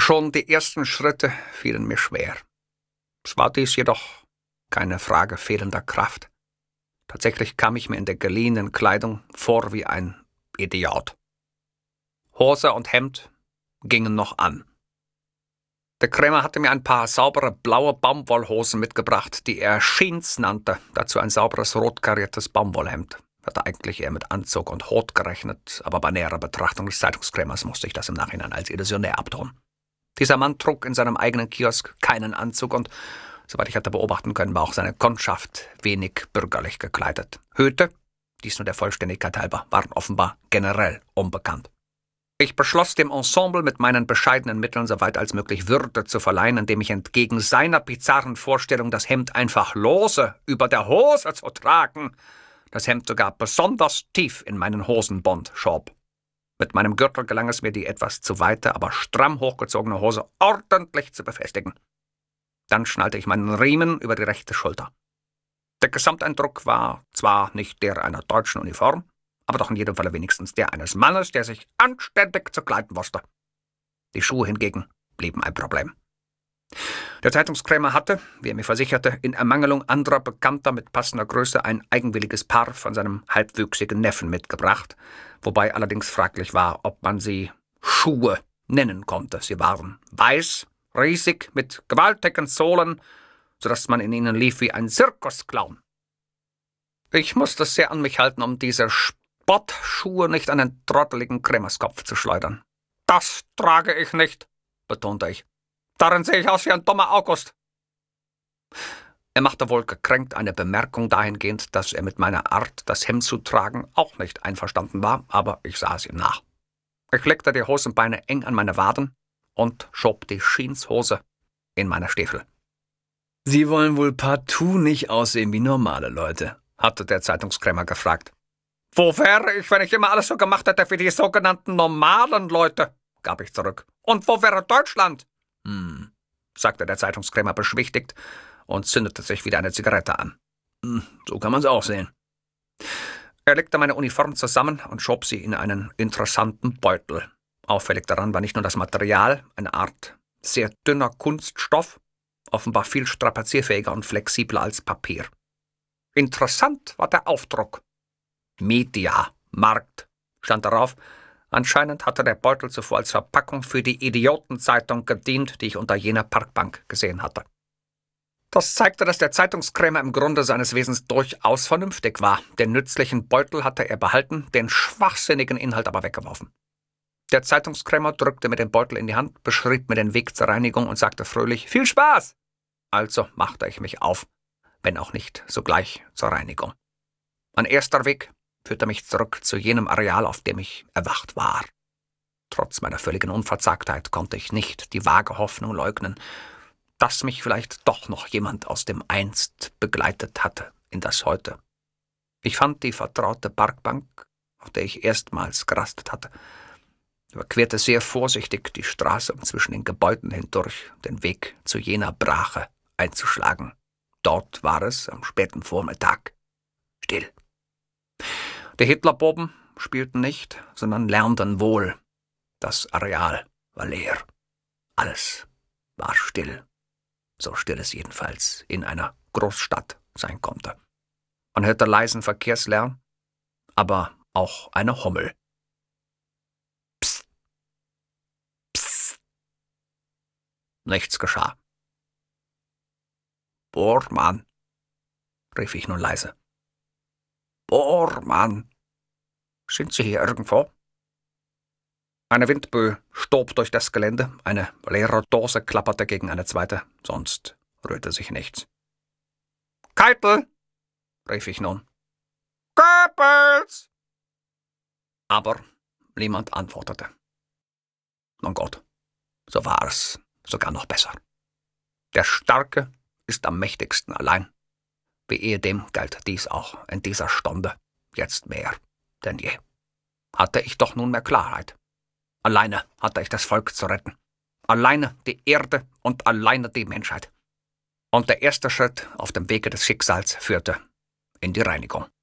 Schon die ersten Schritte fielen mir schwer. Es war dies jedoch keine Frage fehlender Kraft. Tatsächlich kam ich mir in der geliehenen Kleidung vor wie ein Idiot. Hose und Hemd gingen noch an. Der Krämer hatte mir ein paar saubere blaue Baumwollhosen mitgebracht, die er Jeans nannte, dazu ein sauberes rot kariertes Baumwollhemd. Hatte eigentlich eher mit Anzug und Hut gerechnet, aber bei näherer Betrachtung des Zeitungskrämers musste ich das im Nachhinein als illusionär abtun. Dieser Mann trug in seinem eigenen Kiosk keinen Anzug und, soweit ich hatte beobachten können, war auch seine Kundschaft wenig bürgerlich gekleidet. Hüte, dies nur der Vollständigkeit halber, waren offenbar generell unbekannt. Ich beschloss, dem Ensemble mit meinen bescheidenen Mitteln soweit als möglich Würde zu verleihen, indem ich entgegen seiner bizarren Vorstellung, das Hemd einfach lose über der Hose zu tragen, das Hemd sogar besonders tief in meinen Hosenbund schob. Mit meinem Gürtel gelang es mir, die etwas zu weite, aber stramm hochgezogene Hose ordentlich zu befestigen. Dann schnallte ich meinen Riemen über die rechte Schulter. Der Gesamteindruck war zwar nicht der einer deutschen Uniform, aber doch in jedem Falle wenigstens der eines Mannes, der sich anständig zu kleiden wusste. Die Schuhe hingegen blieben ein Problem. Der Zeitungskrämer hatte, wie er mir versicherte, in Ermangelung anderer Bekannter mit passender Größe ein eigenwilliges Paar von seinem halbwüchsigen Neffen mitgebracht, wobei allerdings fraglich war, ob man sie Schuhe nennen konnte. Sie waren weiß, riesig, mit gewaltigen Sohlen, so dass man in ihnen lief wie ein Zirkusclown. Ich musste sehr an mich halten, um diese Spottschuhe nicht an den trotteligen Krämerskopf zu schleudern. »Das trage ich nicht«, betonte ich. »Darin sehe ich aus wie ein dummer August.« Er machte wohl gekränkt eine Bemerkung dahingehend, dass er mit meiner Art, das Hemd zu tragen, auch nicht einverstanden war, aber ich sah es ihm nach. Ich legte die Hosenbeine eng an meine Waden und schob die Jeanshose in meine Stiefel. »Sie wollen wohl partout nicht aussehen wie normale Leute«, hatte der Zeitungskrämer gefragt. »Wo wäre ich, wenn ich immer alles so gemacht hätte wie die sogenannten normalen Leute?«, gab ich zurück. »Und wo wäre Deutschland?« sagte der Zeitungskrämer beschwichtigt und zündete sich wieder eine Zigarette an. So kann man's auch sehen. Er legte meine Uniform zusammen und schob sie in einen interessanten Beutel. Auffällig daran war nicht nur das Material, eine Art sehr dünner Kunststoff, offenbar viel strapazierfähiger und flexibler als Papier. Interessant war der Aufdruck. Media, Markt, stand darauf. Anscheinend hatte der Beutel zuvor als Verpackung für die Idiotenzeitung gedient, die ich unter jener Parkbank gesehen hatte. Das zeigte, dass der Zeitungskrämer im Grunde seines Wesens durchaus vernünftig war. Den nützlichen Beutel hatte er behalten, den schwachsinnigen Inhalt aber weggeworfen. Der Zeitungskrämer drückte mir den Beutel in die Hand, beschrieb mir den Weg zur Reinigung und sagte fröhlich, »Viel Spaß!« Also machte ich mich auf, wenn auch nicht sogleich zur Reinigung. Mein erster Weg führte mich zurück zu jenem Areal, auf dem ich erwacht war. Trotz meiner völligen Unverzagtheit konnte ich nicht die vage Hoffnung leugnen, dass mich vielleicht doch noch jemand aus dem Einst begleitet hatte in das Heute. Ich fand die vertraute Parkbank, auf der ich erstmals gerastet hatte, überquerte sehr vorsichtig die Straße, um zwischen den Gebäuden hindurch den Weg zu jener Brache einzuschlagen. Dort war es am späten Vormittag still. Die Hitlerbuben spielten nicht, sondern lärmten wohl. Das Areal war leer. Alles war still. So still es jedenfalls in einer Großstadt sein konnte. Man hörte leisen Verkehrslärm, aber auch eine Hummel. Psst. Psst. Nichts geschah. »Bormann«, rief ich nun leise. »Bormann, sind Sie hier irgendwo?« Eine Windböe stob durch das Gelände, eine leere Dose klapperte gegen eine zweite, sonst rührte sich nichts. »Keitel«, rief ich nun. »Goebbels!« Aber niemand antwortete. Nun gut, so war es sogar noch besser. Der Starke ist am mächtigsten allein. Wie ehedem galt dies auch in dieser Stunde, jetzt mehr denn je. Hatte ich doch nunmehr Klarheit. Alleine hatte ich das Volk zu retten. Alleine die Erde und alleine die Menschheit. Und der erste Schritt auf dem Wege des Schicksals führte in die Reinigung.